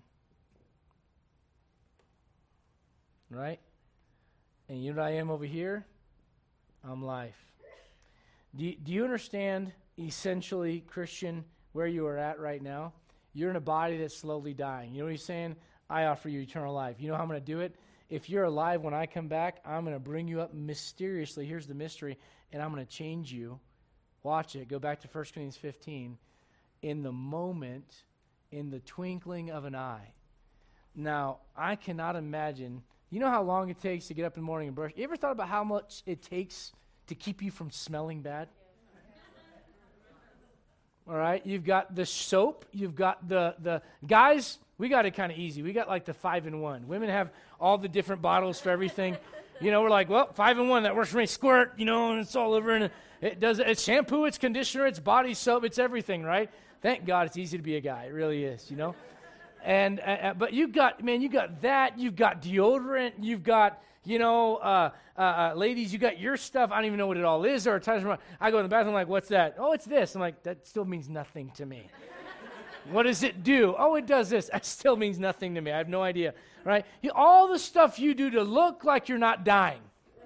right? And you know what I am over here? I'm life. Do you understand, essentially, Christian, where you are at right now? You're in a body that's slowly dying. You know what he's saying? I offer you eternal life. You know how I'm going to do it? If you're alive when I come back, I'm going to bring you up mysteriously. Here's the mystery. And I'm going to change you. Watch it. Go back to 1 Corinthians 15. In the moment, in the twinkling of an eye. Now, I cannot imagine. You know how long it takes to get up in the morning and brush? You ever thought about how much it takes to keep you from smelling bad? All right, you've got the soap, you've got the guys, we got it kind of easy. We got like the 5-in-1. Women have all the different bottles for everything. You know, we're like, well, 5-in-1, that works for me. Squirt, you know, and it's all over. And it's shampoo, it's conditioner, it's body soap, it's everything, right? Thank God it's easy to be a guy. It really is, you know. And but you got that. You've got deodorant. You've got, you know, ladies, you got your stuff. I don't even know what it all is. There are times when I go in the bathroom like, what's that? Oh, it's this. I'm like, that still means nothing to me. What does it do? Oh, it does this. That still means nothing to me. I have no idea, right? All the stuff you do to look like you're not dying.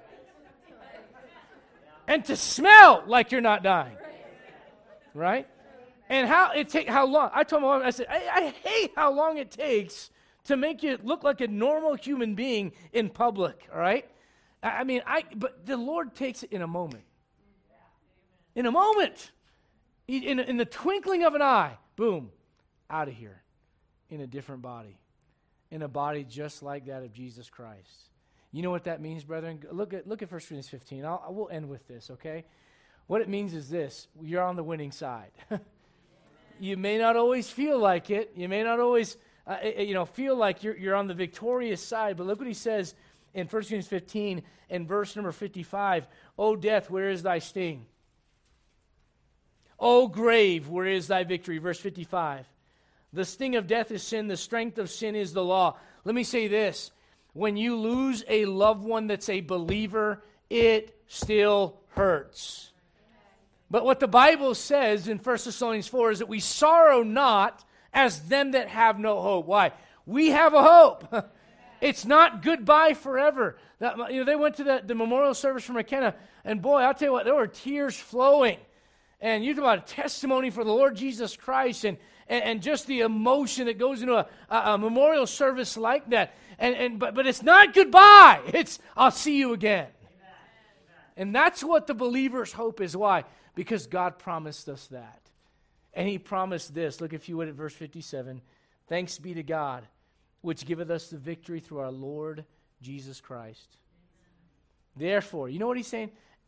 And to smell like you're not dying. Right? And how long? I told my wife, I said, I hate how long it takes to make you look like a normal human being in public, all right? But the Lord takes it in a moment. In a moment. In the twinkling of an eye, boom, out of here. In a different body. In a body just like that of Jesus Christ. You know what that means, brethren? Look at 1 Corinthians 15. We'll end with this, okay? What it means is this. You're on the winning side. You may not always feel like it. You may not always feel like you're on the victorious side. But look what he says in 1 Corinthians 15 and verse number 55. O death, where is thy sting? O grave, where is thy victory? Verse 55. The sting of death is sin. The strength of sin is the law. Let me say this. When you lose a loved one that's a believer, it still hurts. But what the Bible says in 1 Thessalonians 4 is that we sorrow not as them that have no hope. Why? We have a hope. It's not goodbye forever. They went to the memorial service for McKenna, and boy, I'll tell you what, there were tears flowing. And you talk about a testimony for the Lord Jesus Christ and just the emotion that goes into a memorial service like that. But it's not goodbye. It's I'll see you again. Amen. And that's what the believer's hope is. Why? Because God promised us that. And he promised this. Look, if you would, at verse 57. Thanks be to God, which giveth us the victory through our Lord Jesus Christ. Therefore, you know what he's saying?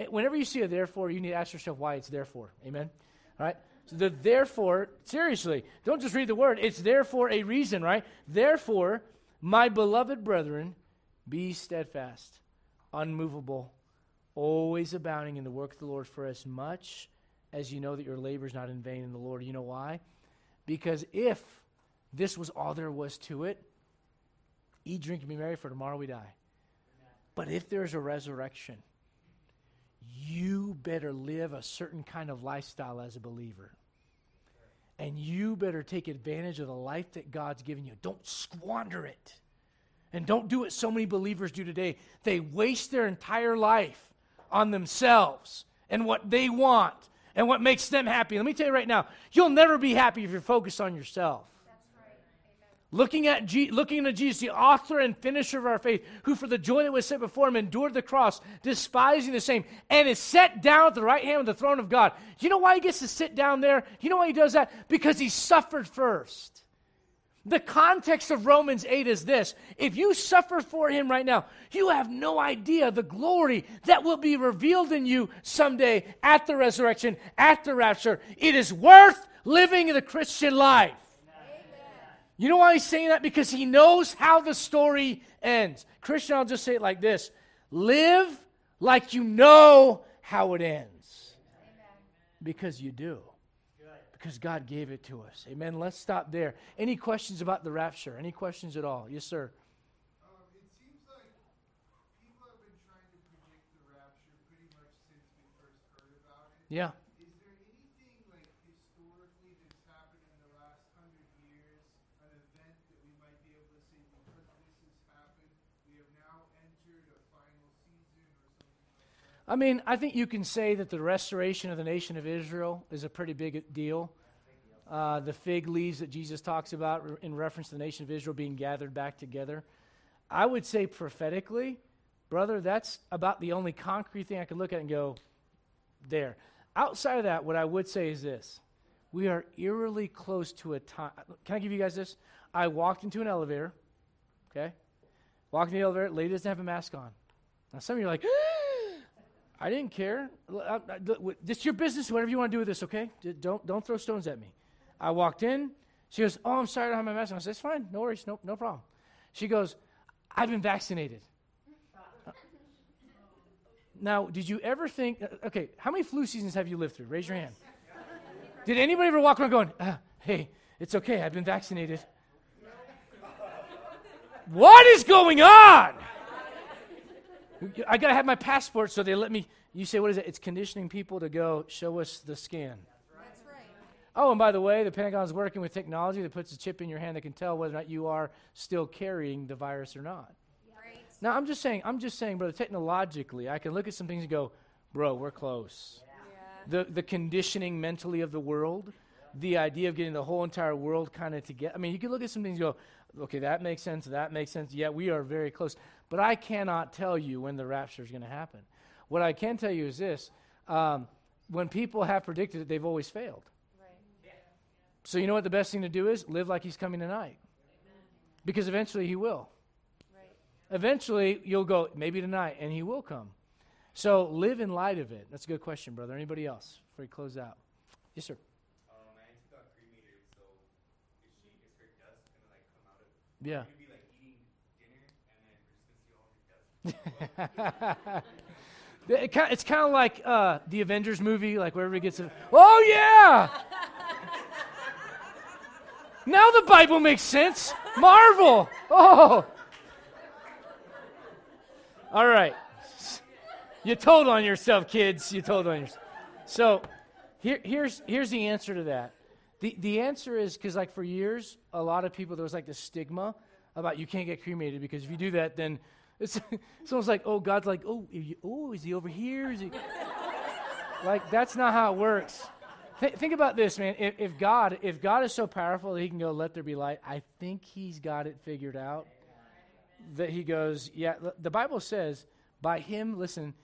Whenever you see a therefore, you need to ask yourself why it's therefore. Amen? All right? So the therefore, seriously, don't just read the word. It's there for a reason, right? Therefore, my beloved brethren, be steadfast, unmovable, always abounding in the work of the Lord, for as much as you know that your labor is not in vain in the Lord. You know why? Because if this was all there was to it, eat, drink, and be merry, for tomorrow we die. But if there's a resurrection, you better live a certain kind of lifestyle as a believer. And you better take advantage of the life that God's given you. Don't squander it. And don't do what so many believers do today. They waste their entire life on themselves and what they want and what makes them happy. Let me tell you right now, you'll never be happy if you're focused on yourself. Looking at Jesus, the author and finisher of our faith, who for the joy that was set before him endured the cross, despising the same, and is set down at the right hand of the throne of God. You know why he gets to sit down there? You know why he does that? Because he suffered first. The context of Romans 8 is this. If you suffer for him right now, you have no idea the glory that will be revealed in you someday at the resurrection, at the rapture. It is worth living the Christian life. You know why he's saying that? Because he knows how the story ends. Christian, I'll just say it like this. Live like you know how it ends. Amen. Because you do. Good. Because God gave it to us. Amen. Let's stop there. Any questions about the rapture? Any questions at all? Yes, sir. It seems like people have been trying to predict the rapture pretty much since we first heard about it. Yeah. I mean, I think you can say that the restoration of the nation of Israel is a pretty big deal. The fig leaves that Jesus talks about in reference to the nation of Israel being gathered back together. I would say prophetically, brother, that's about the only concrete thing I could look at and go, there. Outside of that, what I would say is this. We are eerily close to a time. Can I give you guys this? I walked into an elevator, okay? Walked in the elevator, lady doesn't have a mask on. Now some of you are like, I didn't care. This is your business, whatever you want to do with this, okay? Don't throw stones at me. I walked in. She goes, oh, I'm sorry I don't have my mask on. I said, it's fine. No worries. No problem. She goes, I've been vaccinated. Now, did you ever think, okay, how many flu seasons have you lived through? Raise your hand. Did anybody ever walk around going, hey, it's okay, I've been vaccinated? What is going on? I got to have my passport, so they let me. You say, what is it? It's conditioning people to go, show us the scan. That's right. Oh, and by the way, the Pentagon's working with technology that puts a chip in your hand that can tell whether or not you are still carrying the virus or not. Right. Now, I'm just saying, brother, technologically, I can look at some things and go, bro, we're close. Yeah. The conditioning mentally of the world, the idea of getting the whole entire world kind of together. I mean, you can look at some things and go, okay, that makes sense. Yeah, we are very close. But I cannot tell you when the rapture is going to happen. What I can tell you is this. When people have predicted it, they've always failed. Right. Yeah. So you know what the best thing to do is? Live like he's coming tonight. Amen. Because eventually he will. Right. Eventually you'll go, maybe tonight, and he will come. So live in light of it. That's a good question, brother. Anybody else before we close out? Yes, sir. My auntie got cremated, so is her dust going to come out of it? Yeah. You'd be eating dinner, and then we're just going to see all her dust. It's kind of like the Avengers movie, like where everybody gets a, oh yeah! Now the Bible makes sense. Marvel! Oh! All right. You told on yourself, kids. You told on yourself. So here's the answer to that. The answer is, because like for years, a lot of people, there was like this stigma about you can't get cremated because if you do that, then it's almost like, oh, God's like, is he over here? Is he? Like, that's not how it works. Think about this, man. If God is so powerful that he can go, let there be light, I think he's got it figured out. That he goes, yeah, the Bible says, by him, listen,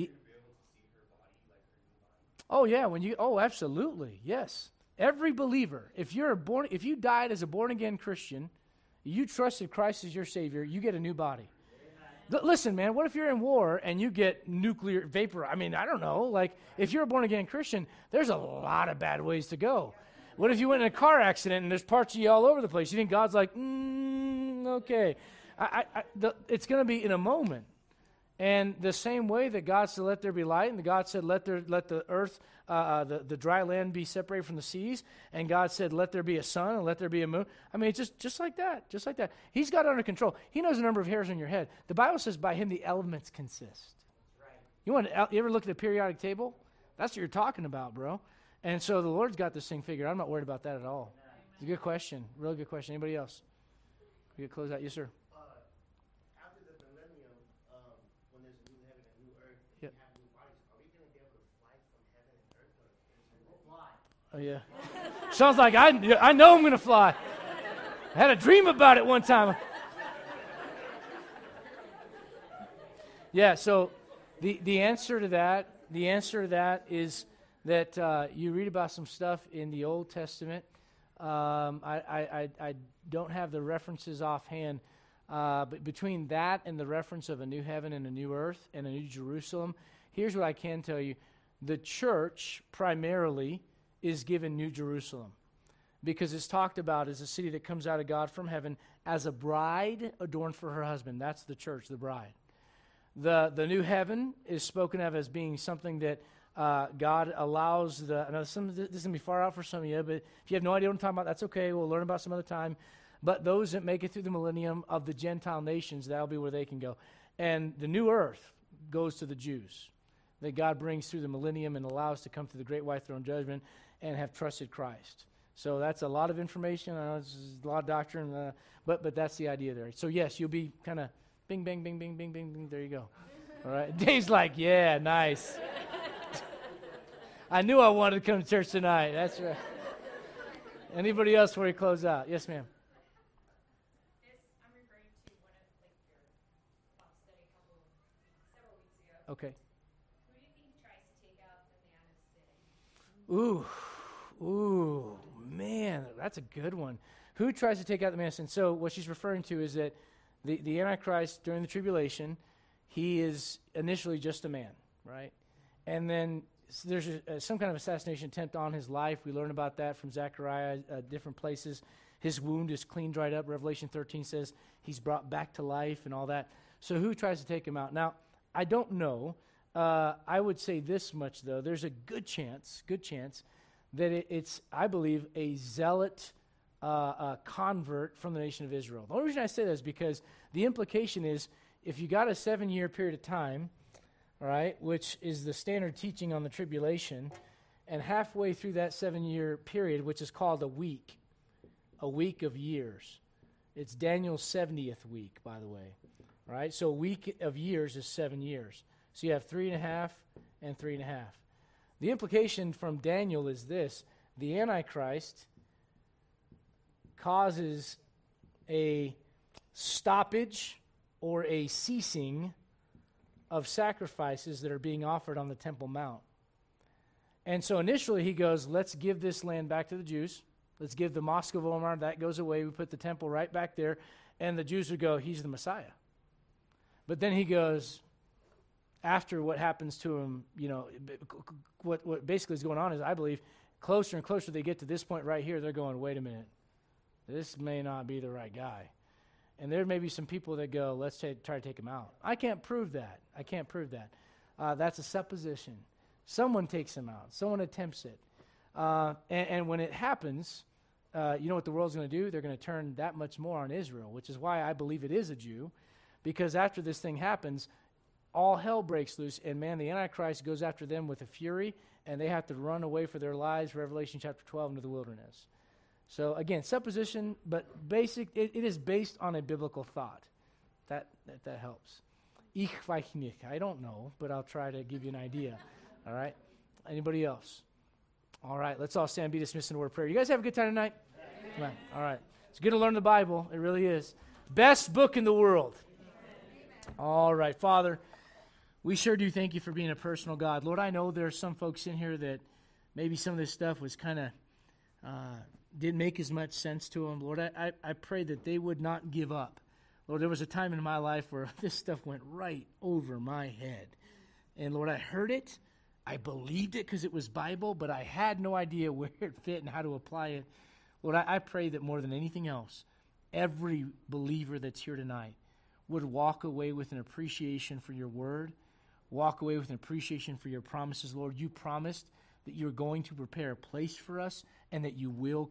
absolutely, yes. Every believer, if you died as a born-again Christian, you trusted Christ as your Savior, you get a new body. Listen, man, what if you're in war and you get nuclear vapor? I mean, I don't know. Like, if you're a born-again Christian, there's a lot of bad ways to go. What if you went in a car accident and there's parts of you all over the place? You think God's like, okay. It's going to be in a moment. And the same way that God said, let there be light, and God said, let the earth, the dry land be separated from the seas, and God said, let there be a sun, and let there be a moon. I mean, it's just like that, just like that. He's got it under control. He knows the number of hairs on your head. The Bible says by him the elements consist. You ever look at the periodic table? That's what you're talking about, bro. And so the Lord's got this thing figured out. I'm not worried about that at all. It's a good question, real good question. Anybody else? We can close out. Yes, sir. After the millennium, when there's a new heaven and new earth, and Yep. we have new bodies, are we going to be able to fly from heaven and earth? Or We'll fly. Oh, yeah. Sounds like I know I'm going to fly. I had a dream about it one time. Yeah, so the answer to that is that you read about some stuff in the Old Testament. I don't have the references offhand, but between that and the reference of a new heaven and a new earth and a new Jerusalem, here's what I can tell you. The church primarily is given New Jerusalem because it's talked about as a city that comes out of God from heaven as a bride adorned for her husband. That's the church, the bride. The new heaven is spoken of as being something that God allows I know this is going to be far out for some of you, but if you have no idea what I'm talking about, that's okay. We'll learn about some other time. But those that make it through the millennium of the Gentile nations, that'll be where they can go. And the new earth goes to the Jews that God brings through the millennium and allows to come to the great white throne judgment and have trusted Christ. So that's a lot of information. I know this is a lot of doctrine, but that's the idea there. So yes, you'll be kind of bing, bang, bing, bing, bing, bing, bing. There you go. All right. Dave's like, yeah, nice. I knew I wanted to come to church tonight. That's right. Anybody else before we close out? Yes, ma'am. I'm referring to one of your Bible study several weeks ago. Okay. Who do you think tries to take out the man of sin? Ooh, man, that's a good one. Who tries to take out the man of sin? So what she's referring to is that the Antichrist during the tribulation, he is initially just a man, right? And then there's some kind of assassination attempt on his life. We learn about that from Zechariah, different places. His wound is clean, dried up. Revelation 13 says he's brought back to life and all that. So who tries to take him out? Now, I don't know. I would say this much, though. There's a good chance that it's, I believe, a zealot convert from the nation of Israel. The only reason I say that is because the implication is if you got a 7-year period of time, all right, which is the standard teaching on the tribulation, and halfway through that 7-year period, which is called a week of years. It's Daniel's 70th week, by the way. All right, so a week of years is 7 years. So you have 3.5 and 3.5. The implication from Daniel is this: the Antichrist causes a stoppage or a ceasing of sacrifices that are being offered on the Temple Mount. And so initially he goes, let's give this land back to the Jews. Let's give the Mosque of Omar, that goes away. We put the temple right back there. And the Jews would go, he's the Messiah. But then he goes, after what happens to him, what basically is going on is, I believe, closer and closer they get to this point right here, they're going, wait a minute, this may not be the right guy. And there may be some people that go, let's try to take him out. I can't prove that. That's a supposition. Someone takes him out. Someone attempts it. And when it happens, you know what the world's going to do? They're going to turn that much more on Israel, which is why I believe it is a Jew. Because after this thing happens, all hell breaks loose. And man, the Antichrist goes after them with a fury, and they have to run away for their lives, Revelation chapter 12, into the wilderness. So again, supposition, but it is based on a biblical thought. That helps. Ich weiß nicht. I don't know, but I'll try to give you an idea. All right? Anybody else? All right, let's all stand and be dismissed in a word of prayer. You guys have a good time tonight? Come on. All right. It's good to learn the Bible. It really is. Best book in the world. All right, Father, we sure do thank you for being a personal God. Lord, I know there's some folks in here that maybe some of this stuff was kind of didn't make as much sense to them. Lord, I pray that they would not give up. Lord, there was a time in my life where this stuff went right over my head. And Lord, I heard it. I believed it because it was Bible, but I had no idea where it fit and how to apply it. Lord, I pray that more than anything else, every believer that's here tonight would walk away with an appreciation for your word, walk away with an appreciation for your promises. Lord, you promised that you're going to prepare a place for us and that you will